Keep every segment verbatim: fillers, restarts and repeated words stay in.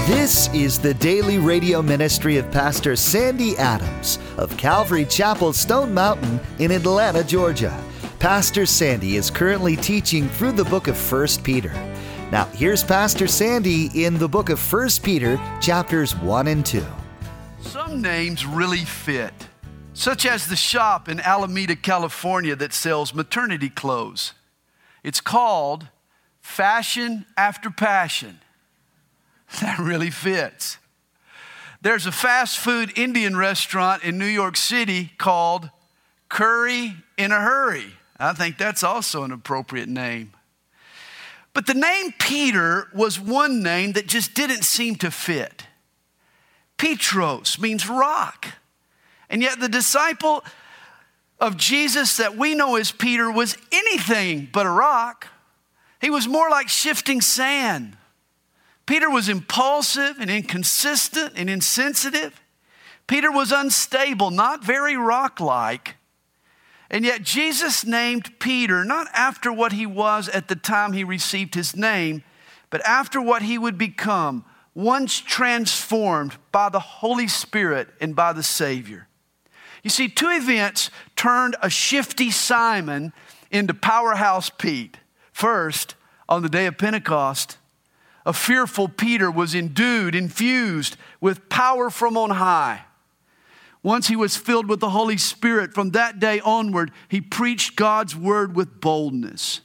This is the daily radio ministry of Pastor Sandy Adams of Calvary Chapel, Stone Mountain in Atlanta, Georgia. Pastor Sandy is currently teaching through the book of First Peter. Now, here's Pastor Sandy in the book of First Peter, chapters one and two. Some names really fit, such as the shop in Alameda, California that sells maternity clothes. It's called Fashion After Passion. That really fits. There's a fast food Indian restaurant in New York City called Curry in a Hurry. I think that's also an appropriate name. But the name Peter was one name that just didn't seem to fit. Petros means rock. And yet the disciple of Jesus that we know as Peter was anything but a rock. He was more like shifting sand. Peter was impulsive and inconsistent and insensitive. Peter was unstable, not very rock-like. And yet Jesus named Peter not after what he was at the time he received his name, but after what he would become once transformed by the Holy Spirit and by the Savior. You see, two events turned a shifty Simon into Powerhouse Pete. First, on the day of Pentecost, a fearful Peter was endued, infused with power from on high. Once he was filled with the Holy Spirit, from that day onward, he preached God's word with boldness.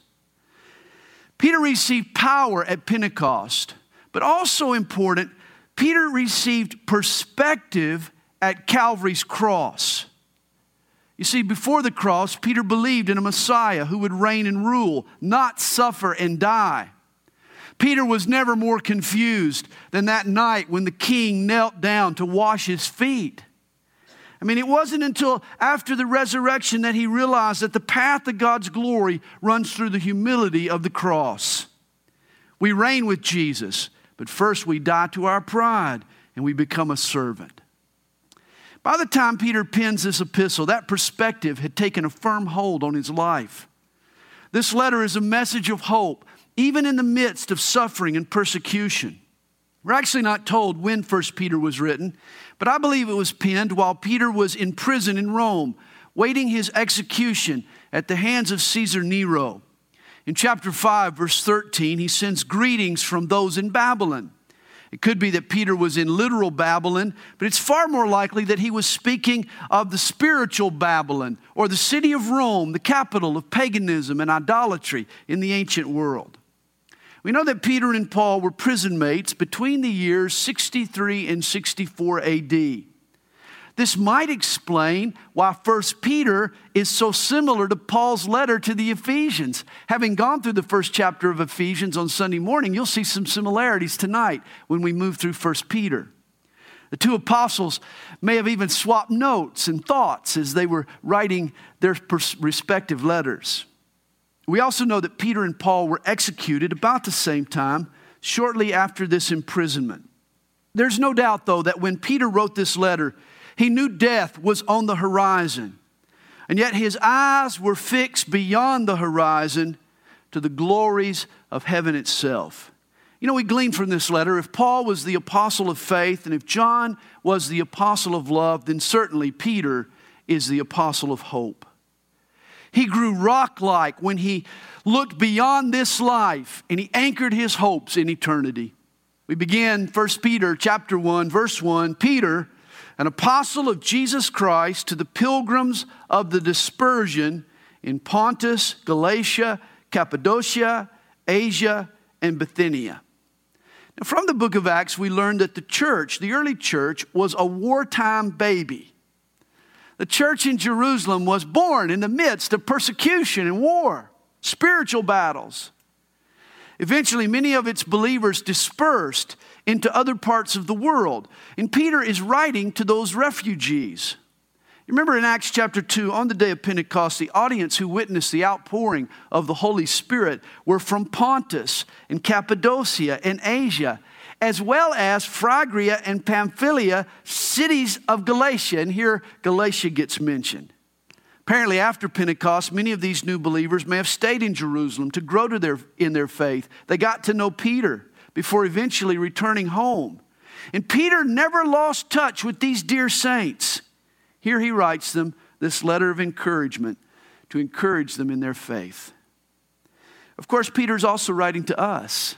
Peter received power at Pentecost, but also important, Peter received perspective at Calvary's cross. You see, before the cross, Peter believed in a Messiah who would reign and rule, not suffer and die. Peter was never more confused than that night when the king knelt down to wash his feet. I mean, it wasn't until after the resurrection that he realized that the path to God's glory runs through the humility of the cross. We reign with Jesus, but first we die to our pride and we become a servant. By the time Peter pens this epistle, that perspective had taken a firm hold on his life. This letter is a message of hope, even in the midst of suffering and persecution. We're actually not told when First Peter was written, but I believe it was penned while Peter was in prison in Rome, waiting his execution at the hands of Caesar Nero. In chapter five, verse thirteen, he sends greetings from those in Babylon. It could be that Peter was in literal Babylon, but it's far more likely that he was speaking of the spiritual Babylon, or the city of Rome, the capital of paganism and idolatry in the ancient world. We know that Peter and Paul were prison mates between the years sixty-three and sixty-four A D. This might explain why First Peter is so similar to Paul's letter to the Ephesians. Having gone through the first chapter of Ephesians on Sunday morning, you'll see some similarities tonight when we move through First Peter. The two apostles may have even swapped notes and thoughts as they were writing their respective letters. We also know that Peter and Paul were executed about the same time, shortly after this imprisonment. There's no doubt, though, that when Peter wrote this letter, he knew death was on the horizon. And yet his eyes were fixed beyond the horizon to the glories of heaven itself. You know, we glean from this letter, if Paul was the apostle of faith and if John was the apostle of love, then certainly Peter is the apostle of hope. He grew rock-like when he looked beyond this life and he anchored his hopes in eternity. We begin First Peter chapter one, verse one. Peter, an apostle of Jesus Christ, to the pilgrims of the dispersion in Pontus, Galatia, Cappadocia, Asia, and Bithynia. Now, from the book of Acts, we learn that the church, the early church, was a wartime baby. The church in Jerusalem was born in the midst of persecution and war, spiritual battles. Eventually, many of its believers dispersed into other parts of the world. And Peter is writing to those refugees. Remember in Acts chapter two, on the day of Pentecost, the audience who witnessed the outpouring of the Holy Spirit were from Pontus and Cappadocia and Asia, as well as Phrygia and Pamphylia, cities of Galatia. And here Galatia gets mentioned. Apparently, after Pentecost, many of these new believers may have stayed in Jerusalem to grow to their, in their faith. They got to know Peter before eventually returning home. And Peter never lost touch with these dear saints. Here he writes them this letter of encouragement to encourage them in their faith. Of course, Peter's also writing to us.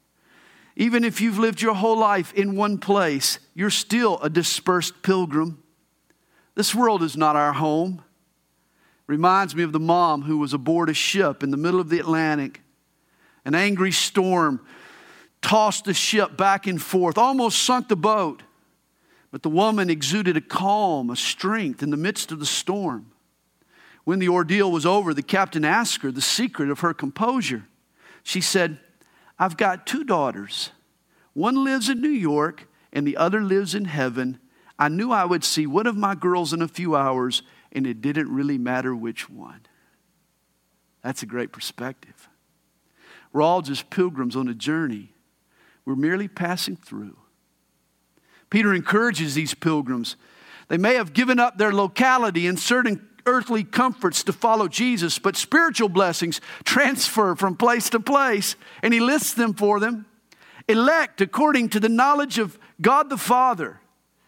Even if you've lived your whole life in one place, you're still a dispersed pilgrim. This world is not our home. Reminds me of the mom who was aboard a ship in the middle of the Atlantic. An angry storm tossed the ship back and forth, almost sunk the boat. But the woman exuded a calm, a strength in the midst of the storm. When the ordeal was over, the captain asked her the secret of her composure. She said, I've got two daughters. One lives in New York and the other lives in heaven. I knew I would see one of my girls in a few hours, and it didn't really matter which one. That's a great perspective. We're all just pilgrims on a journey. We're merely passing through. Peter encourages these pilgrims. They may have given up their locality and certain earthly comforts to follow Jesus, but spiritual blessings transfer from place to place, and he lists them for them. Elect according to the knowledge of God the Father,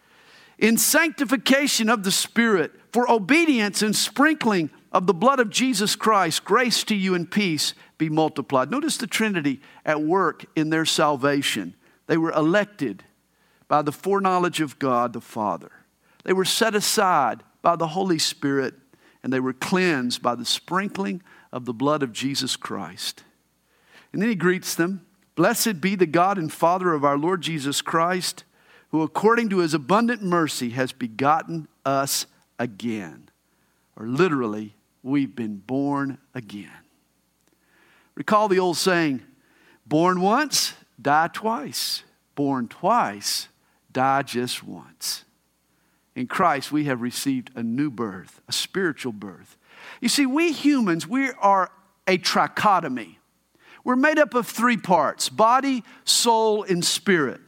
in sanctification of the Spirit, for obedience and sprinkling of the blood of Jesus Christ, grace to you and peace be multiplied. Notice the Trinity at work in their salvation. They were elected by the foreknowledge of God the Father. They were set aside by the Holy Spirit, and they were cleansed by the sprinkling of the blood of Jesus Christ. And then he greets them. Blessed be the God and Father of our Lord Jesus Christ, who according to his abundant mercy has begotten us again. Or literally, we've been born again. Recall the old saying, born once, die twice. Born twice, die just once. In Christ, we have received a new birth, a spiritual birth. You see, we humans, we are a trichotomy. We're made up of three parts, body, soul, and spirit.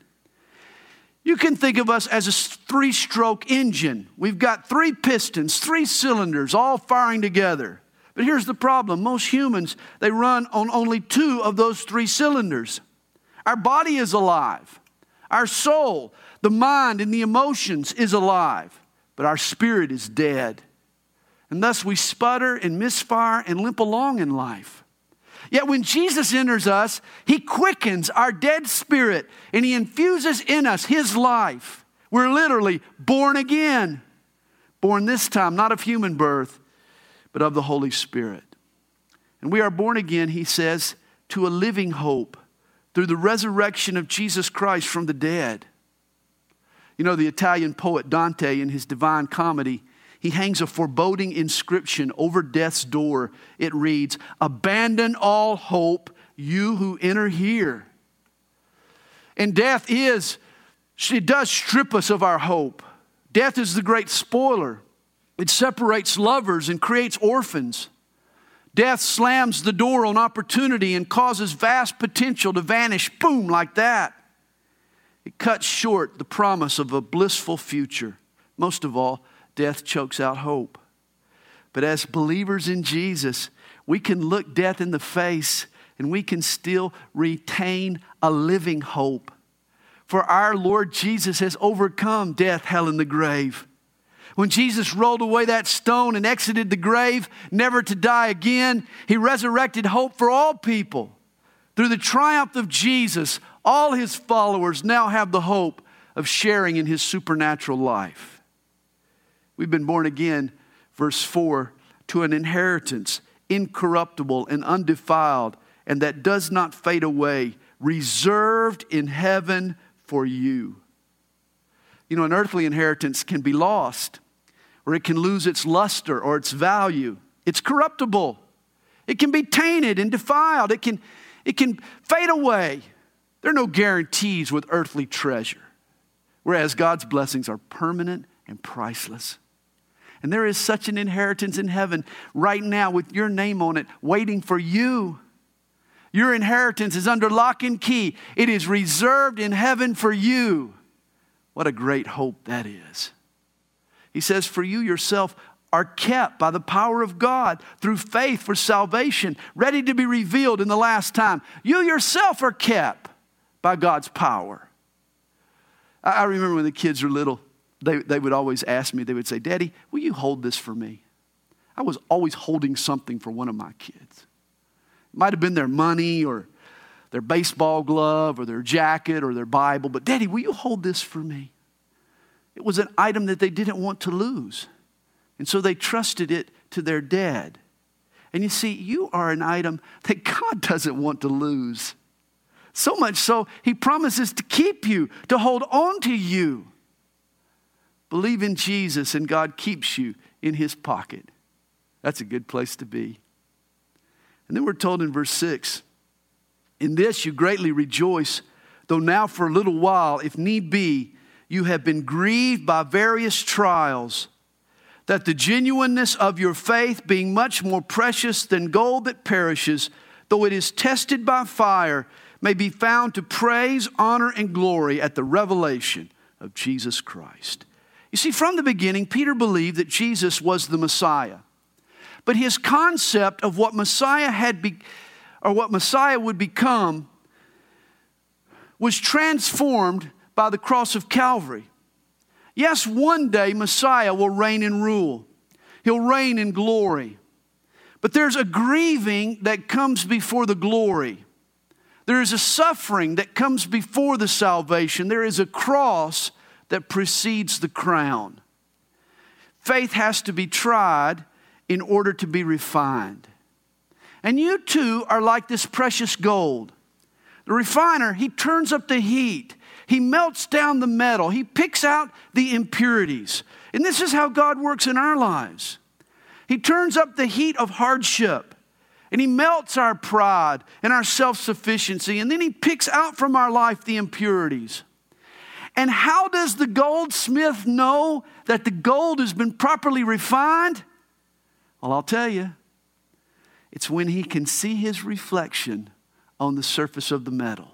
You can think of us as a three-stroke engine. We've got three pistons, three cylinders, all firing together. But here's the problem. Most humans, they run on only two of those three cylinders. Our body is alive. Our soul, the mind and the emotions is alive. But our spirit is dead. And thus we sputter and misfire and limp along in life. Yet when Jesus enters us, he quickens our dead spirit and he infuses in us his life. We're literally born again. Born this time, not of human birth, but of the Holy Spirit. And we are born again, he says, to a living hope through the resurrection of Jesus Christ from the dead. You know, the Italian poet Dante in his Divine Comedy, he hangs a foreboding inscription over death's door. It reads, abandon all hope, you who enter here. And death is, it does strip us of our hope. Death is the great spoiler. It separates lovers and creates orphans. Death slams the door on opportunity and causes vast potential to vanish, boom, like that. It cuts short the promise of a blissful future. Most of all, death chokes out hope. But as believers in Jesus, we can look death in the face and we can still retain a living hope. For our Lord Jesus has overcome death, hell, and the grave. When Jesus rolled away that stone and exited the grave, never to die again, he resurrected hope for all people. Through the triumph of Jesus, all his followers now have the hope of sharing in his supernatural life. We've been born again, verse four, to an inheritance, incorruptible and undefiled, and that does not fade away, reserved in heaven for you. You know, an earthly inheritance can be lost, or it can lose its luster or its value. It's corruptible. It can be tainted and defiled. It can, it can fade away. There are no guarantees with earthly treasure, whereas God's blessings are permanent and priceless. And there is such an inheritance in heaven right now with your name on it, waiting for you. Your inheritance is under lock and key. It is reserved in heaven for you. What a great hope that is. He says, for you yourself are kept by the power of God through faith for salvation, ready to be revealed in the last time. You yourself are kept by God's power. I, I remember when the kids were little, they, they would always ask me, they would say, Daddy, will you hold this for me? I was always holding something for one of my kids. It might have been their money or their baseball glove or their jacket or their Bible, but Daddy, will you hold this for me? It was an item that they didn't want to lose. And so they trusted it to their dad. And you see, you are an item that God doesn't want to lose. So much so, he promises to keep you, to hold on to you. Believe in Jesus and God keeps you in his pocket. That's a good place to be. And then we're told in verse six, in this you greatly rejoice, though now for a little while, if need be, you have been grieved by various trials, that the genuineness of your faith, being much more precious than gold that perishes, though it is tested by fire, may be found to praise, honor, and glory at the revelation of Jesus Christ. You see, from the beginning, Peter believed that Jesus was the Messiah. But his concept of what Messiah had be, or what Messiah would become was transformed by the cross of Calvary. Yes, one day Messiah will reign and rule. He'll reign in glory. But there's a grieving that comes before the glory. There is a suffering that comes before the salvation. There is a cross that precedes the crown. Faith has to be tried in order to be refined. And you too are like this precious gold. The refiner, he turns up the heat. He melts down the metal. He picks out the impurities. And this is how God works in our lives. He turns up the heat of hardship. And he melts our pride and our self-sufficiency. And then he picks out from our life the impurities. And how does the goldsmith know that the gold has been properly refined? Well, I'll tell you. It's when he can see his reflection on the surface of the metal.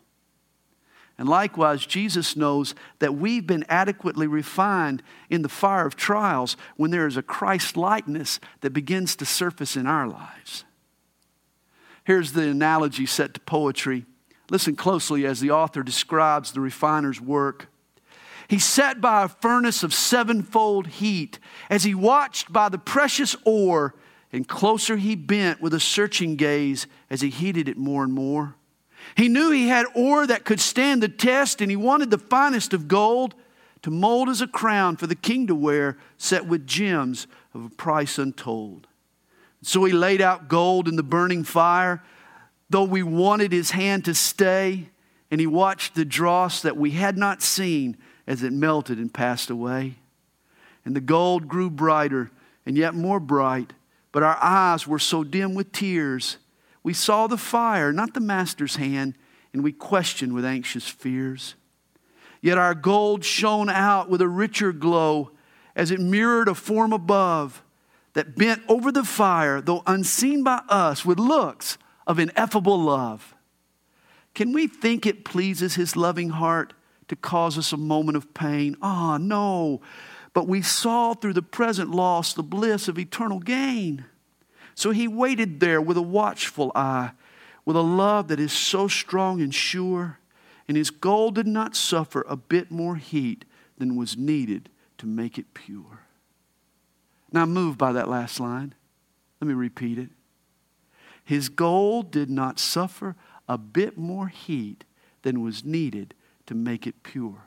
And likewise, Jesus knows that we've been adequately refined in the fire of trials when there is a Christ-likeness that begins to surface in our lives. Here's the analogy set to poetry. Listen closely as the author describes the refiner's work. He sat by a furnace of sevenfold heat as he watched by the precious ore, and closer he bent with a searching gaze as he heated it more and more. He knew he had ore that could stand the test, and he wanted the finest of gold to mold as a crown for the king to wear, set with gems of a price untold. So he laid out gold in the burning fire, though we wanted his hand to stay, and he watched the dross that we had not seen as it melted and passed away. And the gold grew brighter and yet more bright, but our eyes were so dim with tears. We saw the fire, not the master's hand, and we questioned with anxious fears. Yet our gold shone out with a richer glow as it mirrored a form above that bent over the fire, though unseen by us, with looks of ineffable love. Can we think it pleases his loving heart to cause us a moment of pain? Ah, oh, no. But we saw through the present loss the bliss of eternal gain. So he waited there with a watchful eye, with a love that is so strong and sure, and his gold did not suffer a bit more heat than was needed to make it pure. Now I'm moved by that last line. Let me repeat it. His gold did not suffer a bit more heat than was needed to make it pure.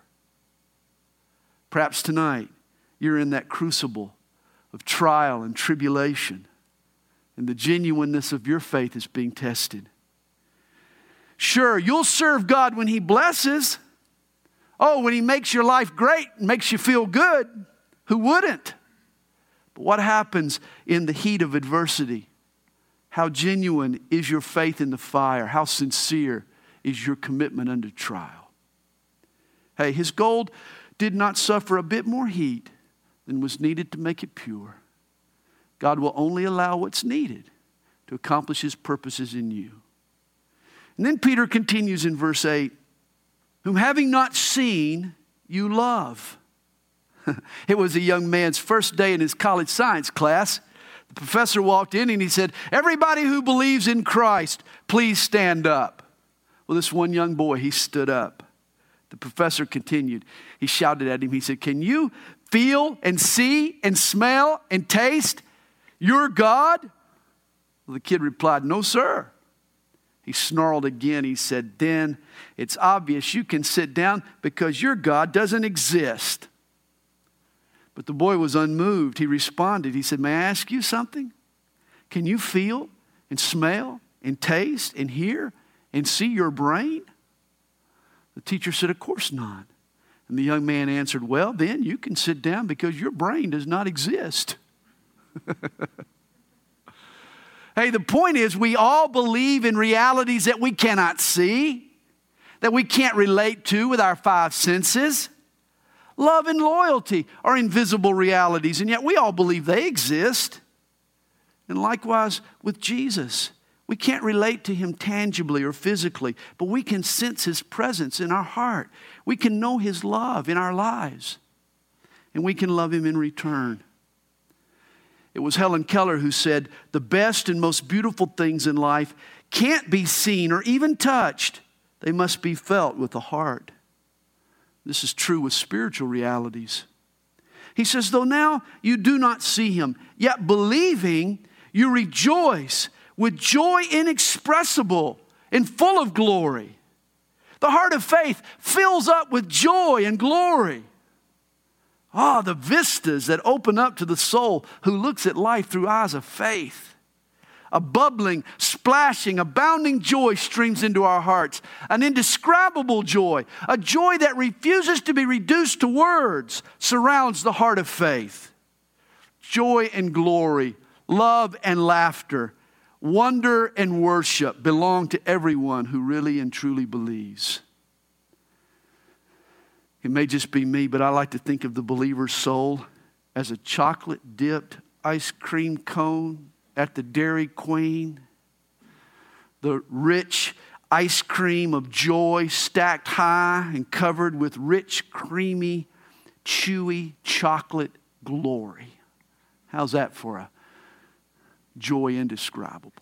Perhaps tonight you're in that crucible of trial and tribulation, and the genuineness of your faith is being tested. Sure, you'll serve God when he blesses. Oh, when he makes your life great, makes you feel good. Who wouldn't? But what happens in the heat of adversity? How genuine is your faith in the fire? How sincere is your commitment under trial? Hey, his gold did not suffer a bit more heat than was needed to make it pure. God will only allow what's needed to accomplish his purposes in you. And then Peter continues in verse eight, whom having not seen, you love. It was a young man's first day in his college science class. The professor walked in and he said, everybody who believes in Christ, please stand up. Well, this one young boy, he stood up. The professor continued. He shouted at him. He said, can you feel and see and smell and taste your God? Well, the kid replied, no, sir. He snarled again. He said, then it's obvious you can sit down because your God doesn't exist. But the boy was unmoved. He responded. He said, may I ask you something? Can you feel and smell and taste and hear and see your brain? The teacher said, of course not. And the young man answered, well, then you can sit down because your brain does not exist. Hey, the point is we all believe in realities that we cannot see, that we can't relate to with our five senses. Love and loyalty are invisible realities, and yet we all believe they exist. And likewise with Jesus. We can't relate to him tangibly or physically, but we can sense his presence in our heart. We can know his love in our lives, and we can love him in return. It was Helen Keller who said, the best and most beautiful things in life can't be seen or even touched. They must be felt with the heart. This is true with spiritual realities. He says, though now you do not see him, yet believing you rejoice with joy inexpressible and full of glory. The heart of faith fills up with joy and glory. Ah, the vistas that open up to the soul who looks at life through eyes of faith. A bubbling, splashing, abounding joy streams into our hearts. An indescribable joy, a joy that refuses to be reduced to words, surrounds the heart of faith. Joy and glory, love and laughter, wonder and worship belong to everyone who really and truly believes. It may just be me, but I like to think of the believer's soul as a chocolate-dipped ice cream cone at the Dairy Queen. The rich ice cream of joy stacked high and covered with rich, creamy, chewy chocolate glory. How's that for a joy indescribable?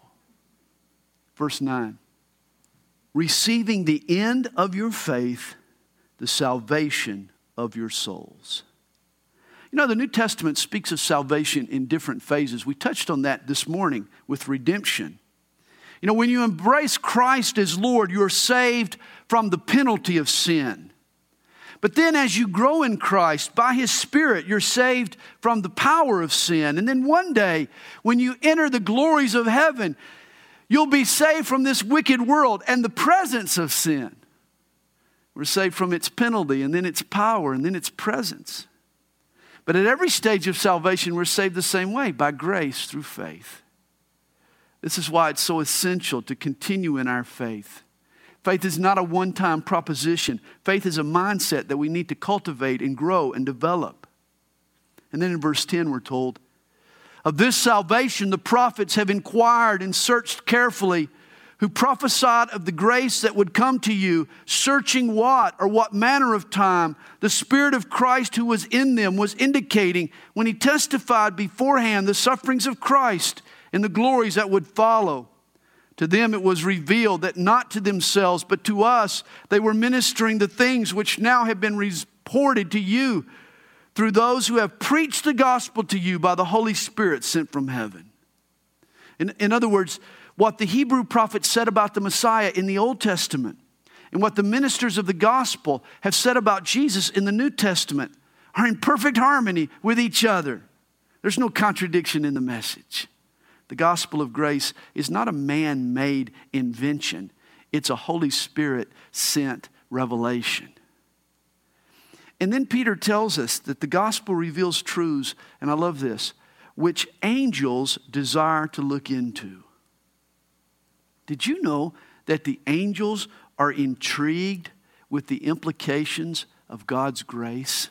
Verse nine. Receiving the end of your faith, the salvation of your souls. You know, the New Testament speaks of salvation in different phases. We touched on that this morning with redemption. You know, when you embrace Christ as Lord, you're saved from the penalty of sin. But then as you grow in Christ, by His Spirit, you're saved from the power of sin. And then one day, when you enter the glories of heaven, you'll be saved from this wicked world and the presence of sin. We're saved from its penalty, and then its power, and then its presence. But at every stage of salvation, we're saved the same way, by grace through faith. This is why it's so essential to continue in our faith. Faith is not a one-time proposition. Faith is a mindset that we need to cultivate and grow and develop. And then in verse ten, we're told, of this salvation the prophets have inquired and searched carefully, who prophesied of the grace that would come to you, searching what or what manner of time the Spirit of Christ who was in them was indicating when He testified beforehand the sufferings of Christ and the glories that would follow. To them it was revealed that not to themselves, but to us, they were ministering the things which now have been reported to you through those who have preached the gospel to you by the Holy Spirit sent from heaven. In, in other words, what the Hebrew prophets said about the Messiah in the Old Testament and what the ministers of the gospel have said about Jesus in the New Testament are in perfect harmony with each other. There's no contradiction in the message. The gospel of grace is not a man-made invention. It's a Holy Spirit-sent revelation. And then Peter tells us that the gospel reveals truths, and I love this, which angels desire to look into. Did you know that the angels are intrigued with the implications of God's grace?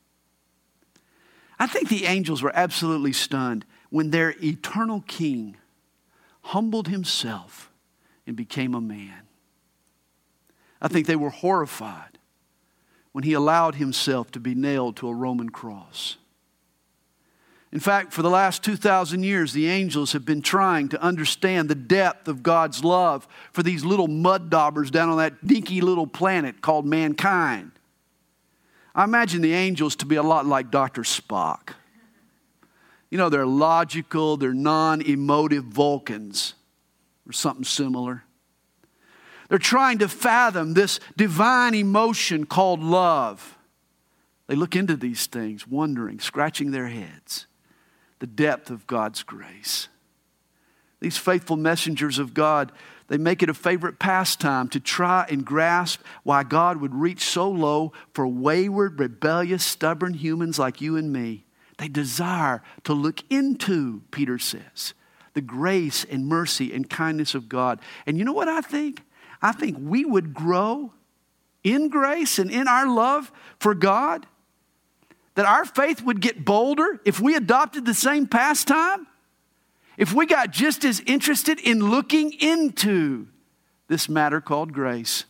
I think the angels were absolutely stunned when their eternal King humbled Himself and became a man. I think they were horrified when He allowed Himself to be nailed to a Roman cross. In fact, for the last two thousand years, the angels have been trying to understand the depth of God's love for these little mud daubers down on that dinky little planet called mankind. I imagine the angels to be a lot like Doctor Spock. You know, they're logical, they're non-emotive Vulcans, or something similar. They're trying to fathom this divine emotion called love. They look into these things, wondering, scratching their heads, the depth of God's grace. These faithful messengers of God, they make it a favorite pastime to try and grasp why God would reach so low for wayward, rebellious, stubborn humans like you and me. They desire to look into, Peter says, the grace and mercy and kindness of God. And you know what I think? I think we would grow in grace and in our love for God. That our faith would get bolder if we adopted the same pastime. If we got just as interested in looking into this matter called grace.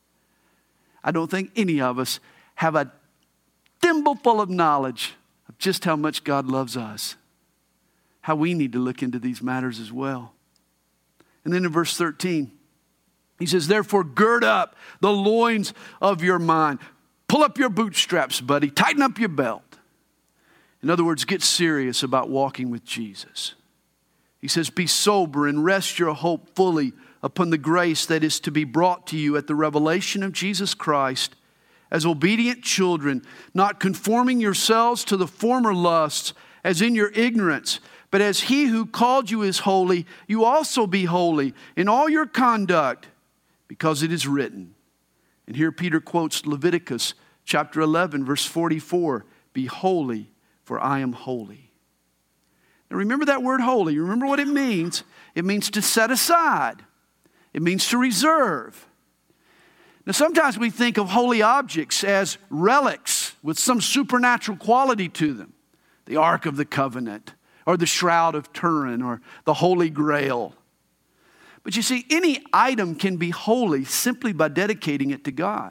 I don't think any of us have a thimbleful of knowledge of just how much God loves us. How we need to look into these matters as well. And then in verse thirteen, he says, therefore gird up the loins of your mind. Pull up your bootstraps, buddy. Tighten up your belt. In other words, get serious about walking with Jesus. He says, be sober and rest your hope fully upon the grace that is to be brought to you at the revelation of Jesus Christ as obedient children, not conforming yourselves to the former lusts as in your ignorance, but as he who called you is holy, you also be holy in all your conduct, because it is written. And here Peter quotes Leviticus chapter eleven, verse forty-four, be holy, for I am holy. Now remember that word holy. Remember what it means. It means to set aside. It means to reserve. Now sometimes we think of holy objects as relics with some supernatural quality to them. The Ark of the Covenant, or the Shroud of Turin, or the Holy Grail. But you see, any item can be holy simply by dedicating it to God.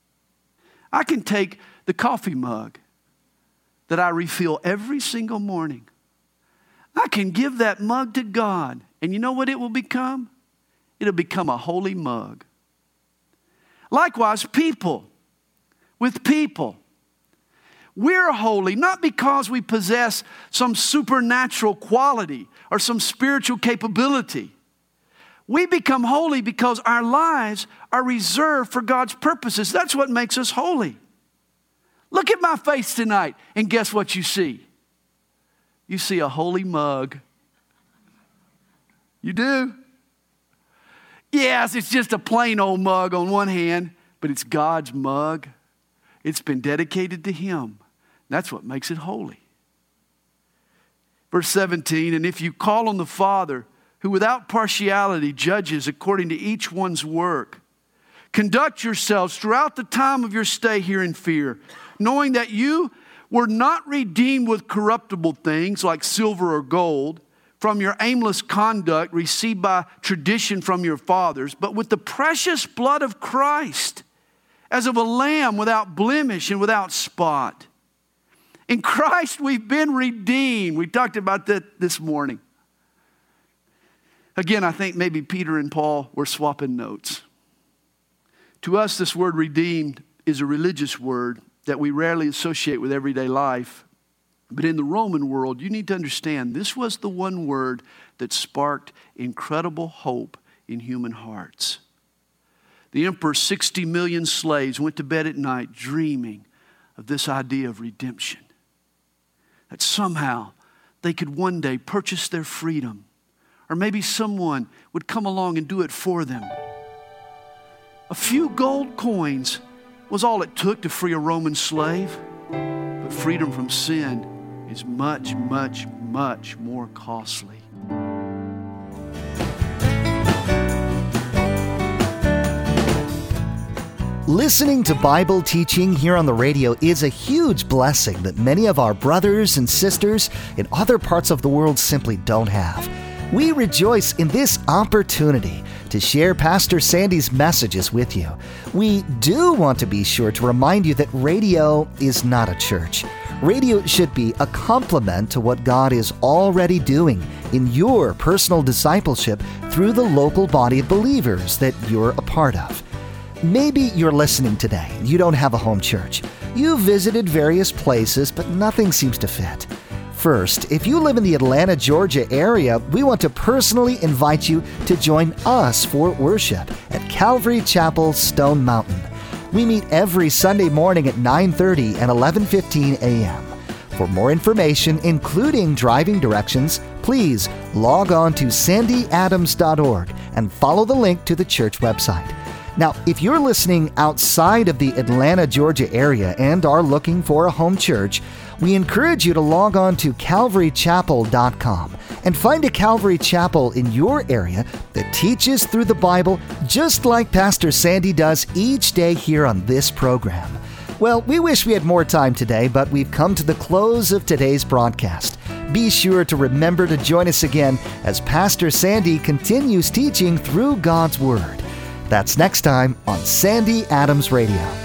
I can take the coffee mug that I refill every single morning. I can give that mug to God. And you know what it will become? It'll become a holy mug. Likewise, people with people. We're holy not because we possess some supernatural quality or some spiritual capability. We become holy because our lives are reserved for God's purposes. That's what makes us holy. Look at my face tonight and guess what you see? You see a holy mug. You do? Yes, it's just a plain old mug on one hand, but it's God's mug. It's been dedicated to Him. That's what makes it holy. Verse seventeen, and if you call on the Father, who without partiality judges according to each one's work, conduct yourselves throughout the time of your stay here in fear, knowing that you were not redeemed with corruptible things like silver or gold from your aimless conduct received by tradition from your fathers, but with the precious blood of Christ, as of a lamb without blemish and without spot. In Christ we've been redeemed. We talked about that this morning. Again, I think maybe Peter and Paul were swapping notes. To us, this word redeemed is a religious word that we rarely associate with everyday life. But in the Roman world, you need to understand this was the one word that sparked incredible hope in human hearts. The emperor's sixty million slaves went to bed at night dreaming of this idea of redemption. That somehow they could one day purchase their freedom. Or maybe someone would come along and do it for them. A few gold coins was all it took to free a Roman slave. But freedom from sin is much, much, much more costly. Listening to Bible teaching here on the radio is a huge blessing that many of our brothers and sisters in other parts of the world simply don't have. We rejoice in this opportunity to share Pastor Sandy's messages with you. We do want to be sure to remind you that radio is not a church. Radio should be a complement to what God is already doing in your personal discipleship through the local body of believers that you're a part of. Maybe you're listening today. You don't have a home church. You've visited various places, but nothing seems to fit. First, if you live in the Atlanta, Georgia area, we want to personally invite you to join us for worship at Calvary Chapel, Stone Mountain. We meet every Sunday morning at nine thirty and eleven fifteen a.m. For more information, including driving directions, please log on to sandy adams dot org and follow the link to the church website. Now, if you're listening outside of the Atlanta, Georgia area and are looking for a home church, we encourage you to log on to calvary chapel dot com and find a Calvary Chapel in your area that teaches through the Bible just like Pastor Sandy does each day here on this program. Well, we wish we had more time today, but we've come to the close of today's broadcast. Be sure to remember to join us again as Pastor Sandy continues teaching through God's Word. That's next time on Sandy Adams Radio.